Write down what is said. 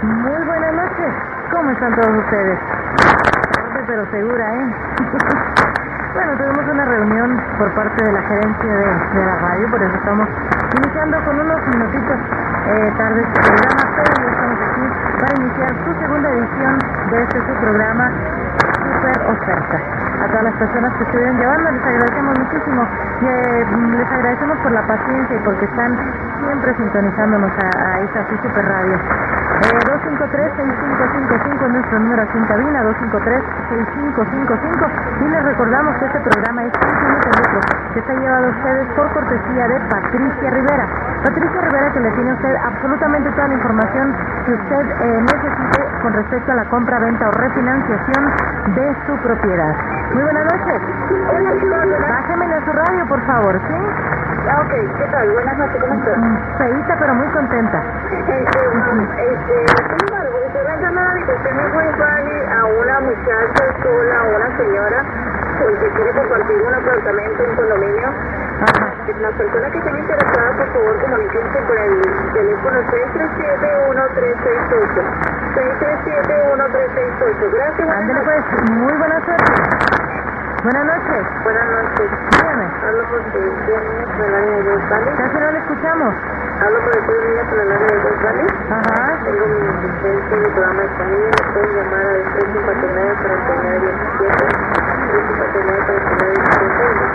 Muy buenas noches. ¿Cómo están todos ustedes? Tarde pero segura, ¿eh? Bueno, tuvimos una reunión por parte de la gerencia de la radio, por eso estamos iniciando con unos minutitos tarde este programa, pero ya estamos aquí para iniciar su segunda edición de este su programa Super Oferta. A todas las personas que estuvieron llevando, les agradecemos muchísimo. Les agradecemos por la paciencia y porque están siempre sintonizándonos a esta su super radio. 253-6555 es nuestro número aquí en cabina, 253-6555, y les recordamos que este programa es Infinito Lucro, que está llevado a ustedes por cortesía de Patricia Rivera. Patricia Rivera, que le tiene a usted absolutamente toda la información que usted necesite con respecto a la compra, venta o refinanciación de su propiedad. Muy buenas noches. Bájemele a su radio, por favor, ¿sí? Ok, ¿qué tal? Buenas noches, ¿cómo estás? Feíta, pero muy contenta. Sin embargo, estoy rentando la habitación en West Valley a una muchacha sola, a una señora, que quiere compartir un apartamento, un condominio. Ajá. Las personas que estén interesadas, por favor, comuníquense con el teléfono 637-1368. 637-1368. Gracias. Ándale pues, muy buena suerte. Buenas noches. Buenas noches. Dígame. Hablo por el niños en el área de West Valley. Casi no le escuchamos. Hablo por el niños en el área de West Valley. Ajá. Tengo mi asistencia y mi programa disponible. Pueden llamar al 359-4917. 359-4917.